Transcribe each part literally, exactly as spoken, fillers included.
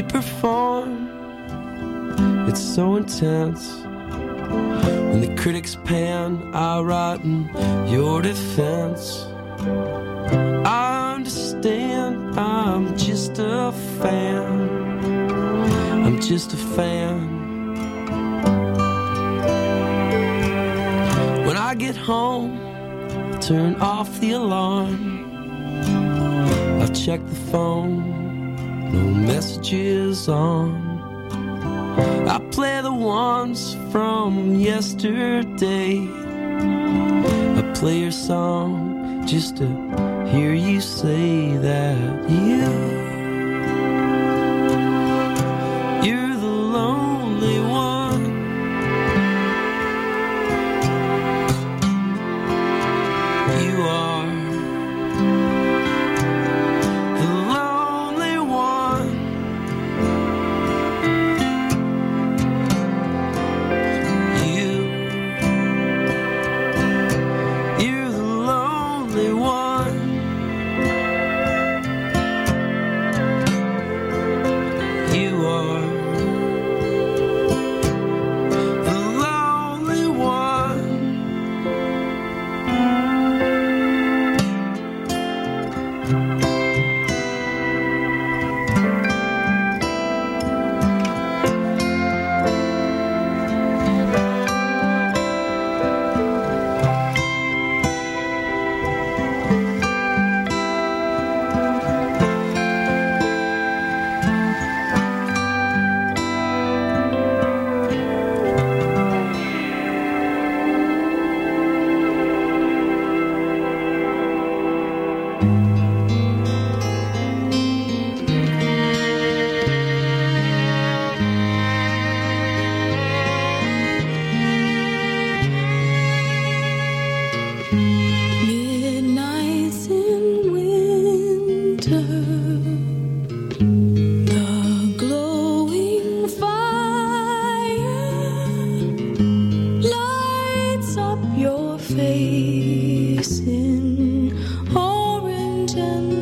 perform. It's so intense. When the critics pan, I write in your defense. I understand, I'm just a fan. I'm just a fan. When I get home, I turn off the alarm. I check the phone, no messages on. I play the ones from yesterday. I play your song just to hear you say that you You're the lonely one. You are the lonely one. You You're the lonely one. You are the lonely one. Midnights in winter, the glowing fire lights up your face in orange and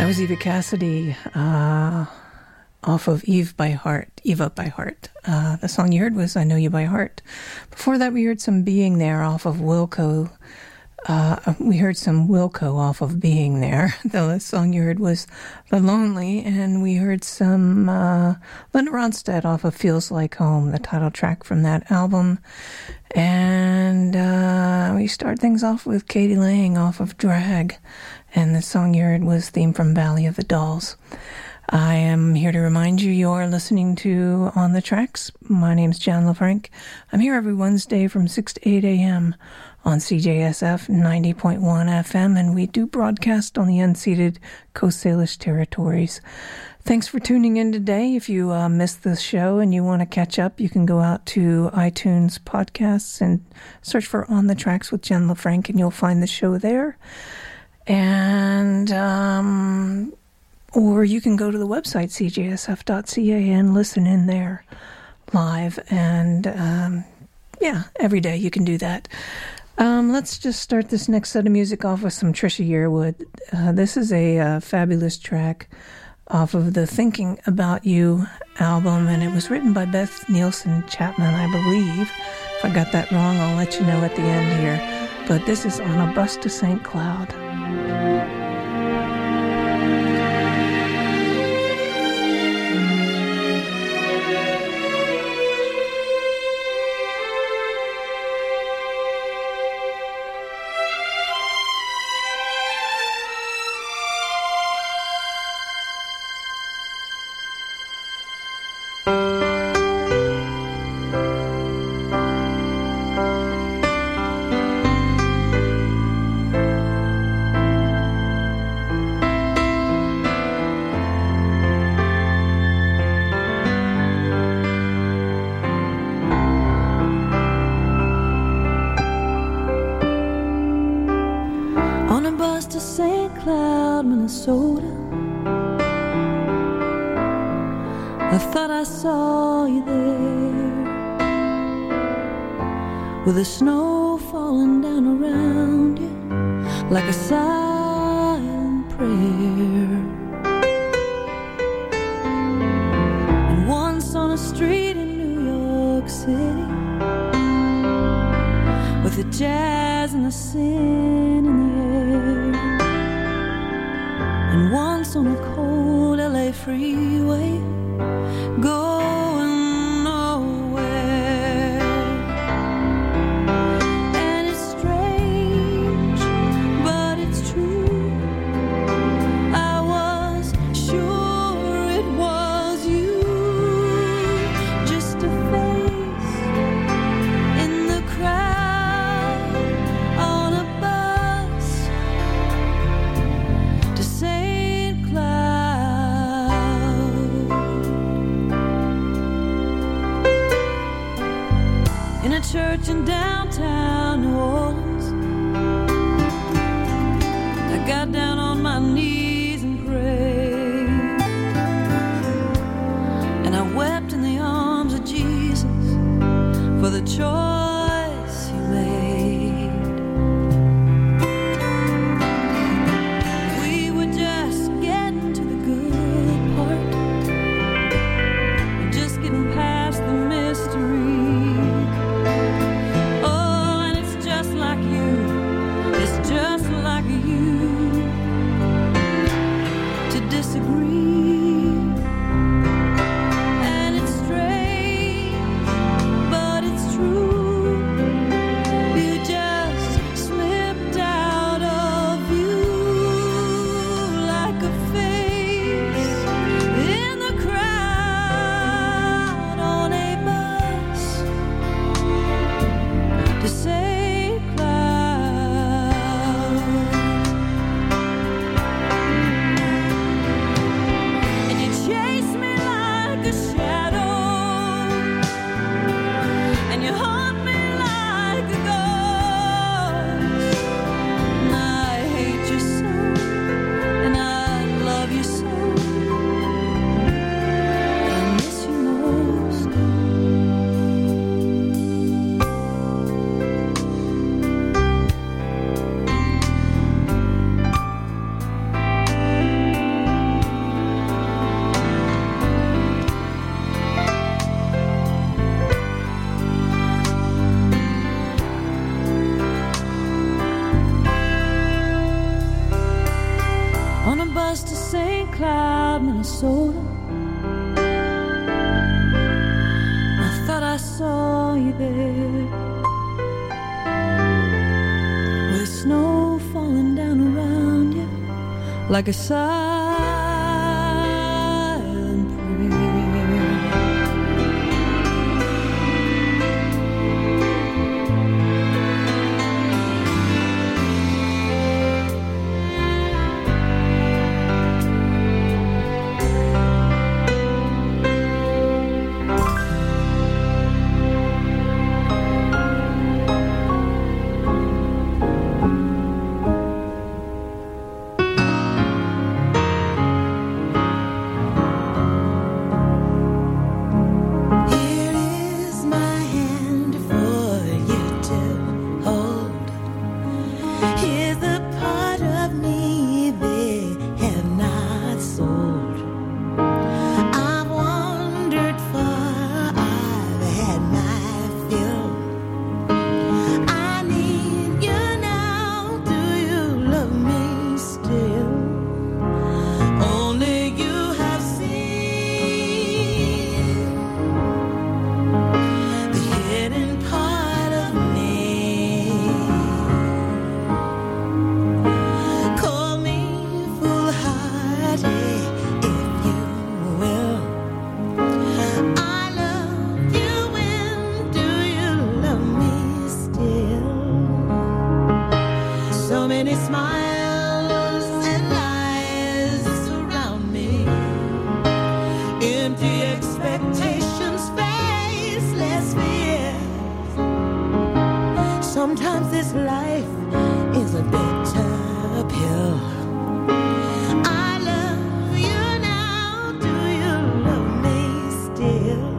was Eva Cassidy, uh, off of Eve by Heart, Eva by Heart. Uh, the song you heard was I Know You by Heart. Before that, we heard some Being There off of Wilco. Uh, we heard some Wilco off of Being There. The song you heard was The Lonely, and we heard some uh, Linda Ronstadt off of Feels Like Home, the title track from that album. And uh, we start things off with Katie Lang off of Drag, and the song you heard was Theme from Valley of the Dolls. I am here to remind you you are listening to On the Tracks. My name's Jan LaFranc. I'm here every Wednesday from six to eight a.m. on C J S F ninety point one F M, and we do broadcast on the unceded Coast Salish territories. Thanks for tuning in today. If you uh, missed the show and you want to catch up, you can go out to iTunes podcasts and search for On the Tracks with Jen LaFranc, and you'll find the show there. And um, or you can go to the website c j s f dot c a and listen in there live. And um, yeah, every day you can do that. Um, let's just start this next set of music off with some Trisha Yearwood. Uh, this is a uh, fabulous track off of the Thinking About You album, and it was written by Beth Nielsen Chapman, I believe. If I got that wrong, I'll let you know at the end here. But this is On a Bus to Saint Cloud. With the snow falling down around you like a silent prayer. And once on a street in New York City, with the jazz and the sin in the air. And once on a cold L A freeway, go church in downtown New Orleans. I got down on my knees and prayed, and I wept in the arms of Jesus for the choice he made. We were just getting to the good part, and just getting past the mystery. Just like you to disagree, and it's strange, but it's true. Minnesota. I thought I saw you there, with snow falling down around you like a silent prayer. Sometimes this life is a bitter pill. I love you now, do you love me still?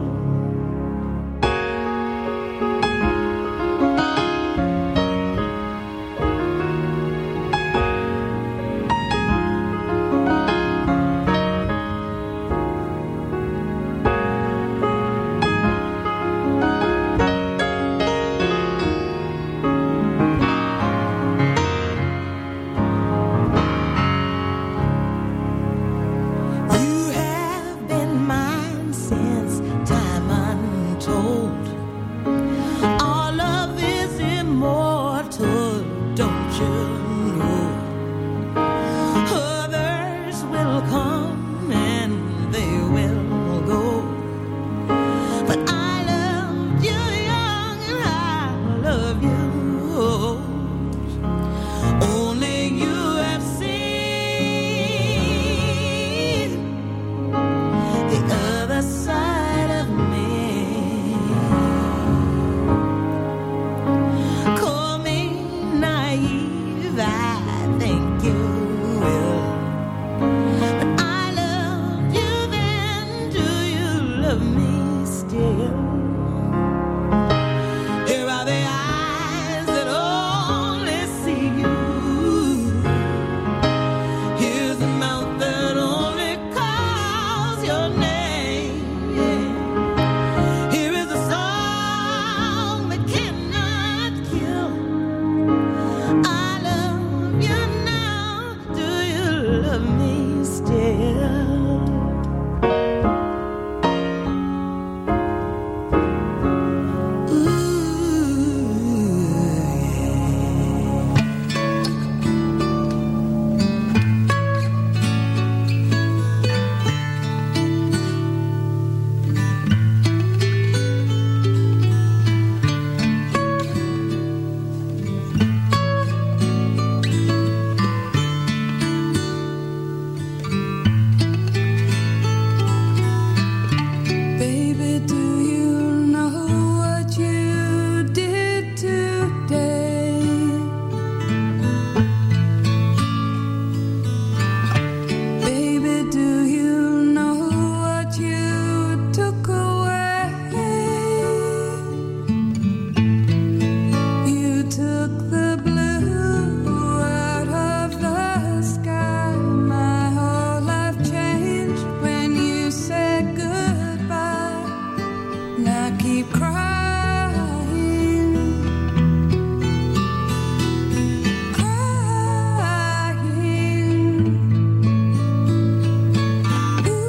Ooh.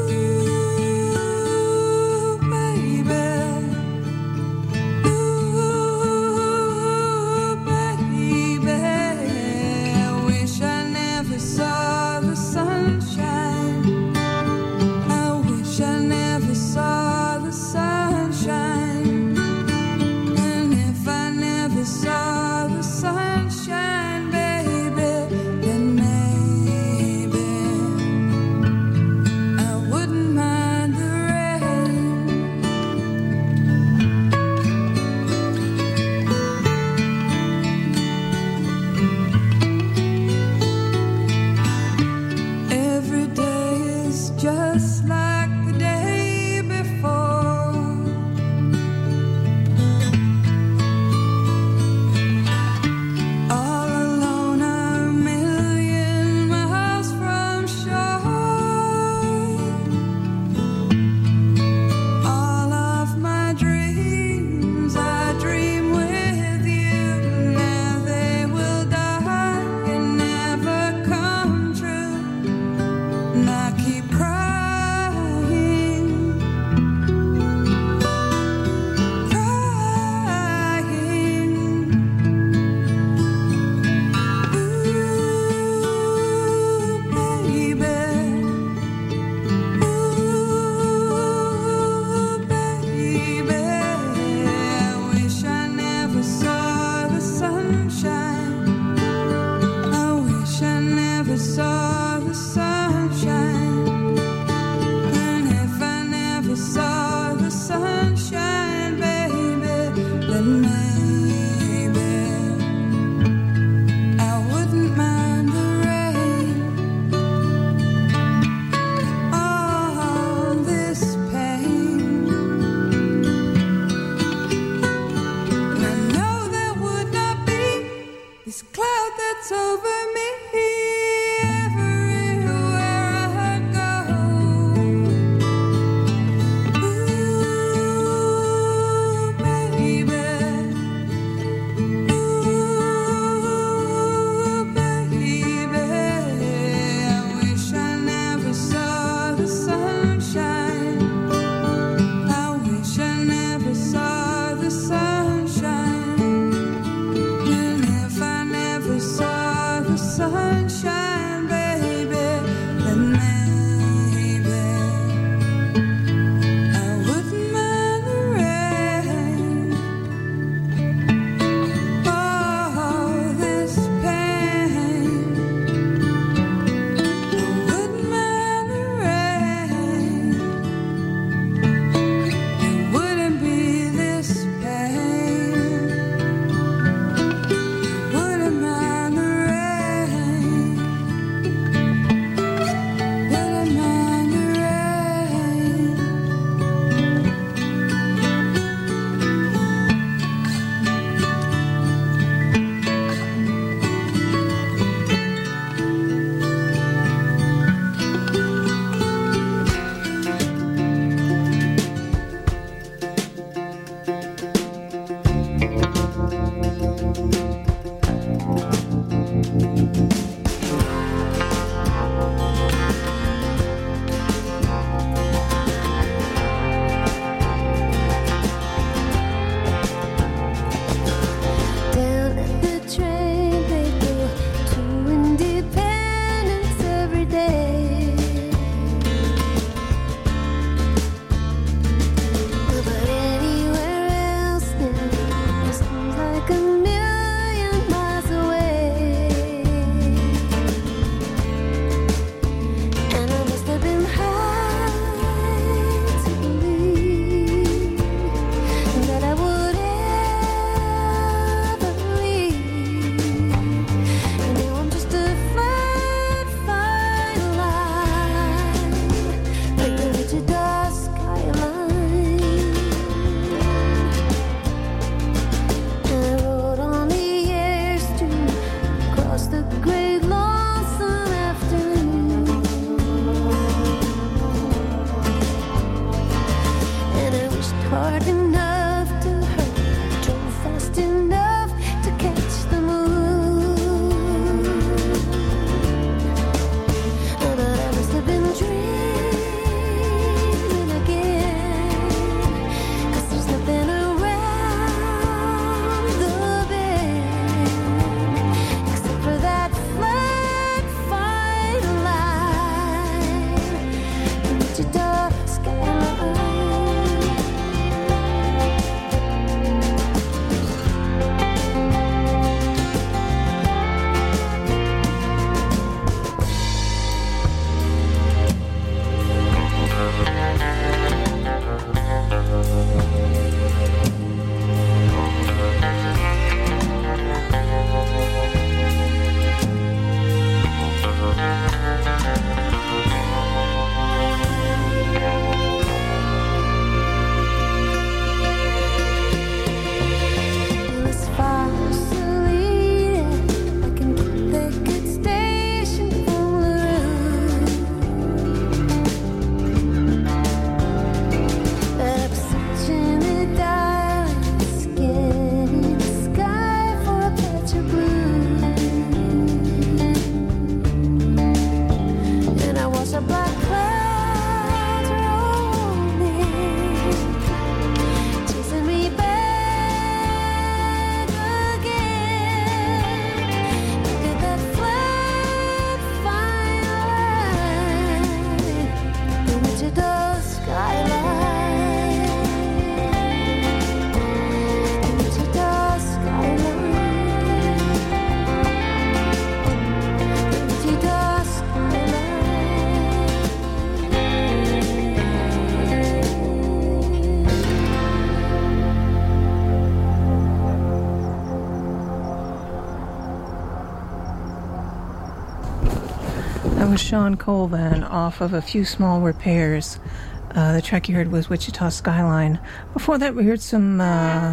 was Sean Colvin off of A Few Small Repairs. Uh, the track you heard was Wichita Skyline. Before that, we heard some uh,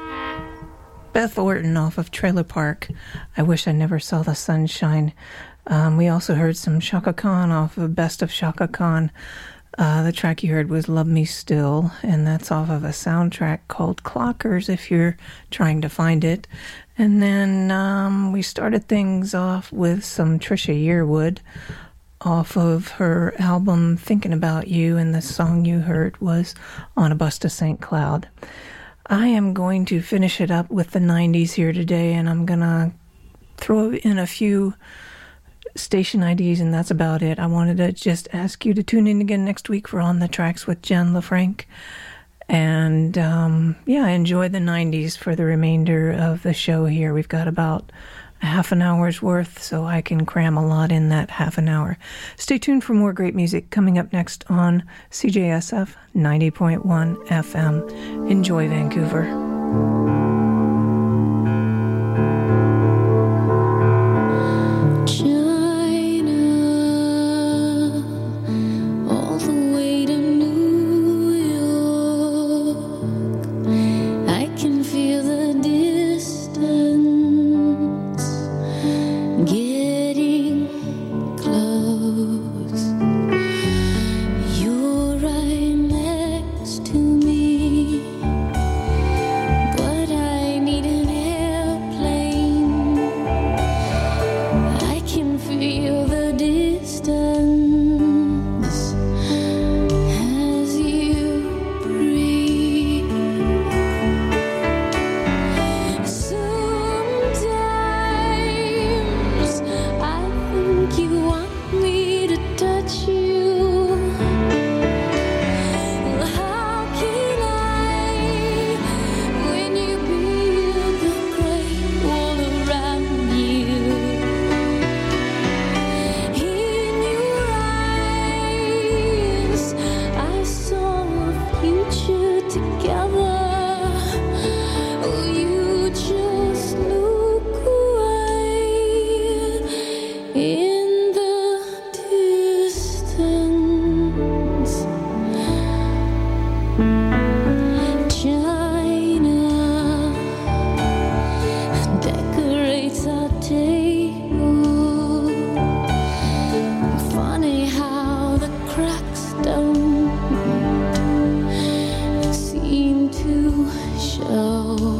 Beth Orton off of Trailer Park. I Wish I Never Saw the Sunshine. Um, we also heard some Chaka Khan off of Best of Chaka Khan. Uh, the track you heard was Love Me Still, and that's off of a soundtrack called Clockers, if you're trying to find it. And then um, we started things off with some Trisha Yearwood off of her album Thinking About You, and the song you heard was On a Bus to Saint Cloud. I am going to finish it up with the nineties here today, and I'm going to throw in a few station I Ds, and that's about it. I wanted to just ask you to tune in again next week for On the Tracks with Jen LaFranc. And um, yeah, enjoy the nineties for the remainder of the show here. We've got about a half an hour's worth, so I can cram a lot in that half an hour. Stay tuned for more great music coming up next on C J S F ninety point one F M. Enjoy, Vancouver. Show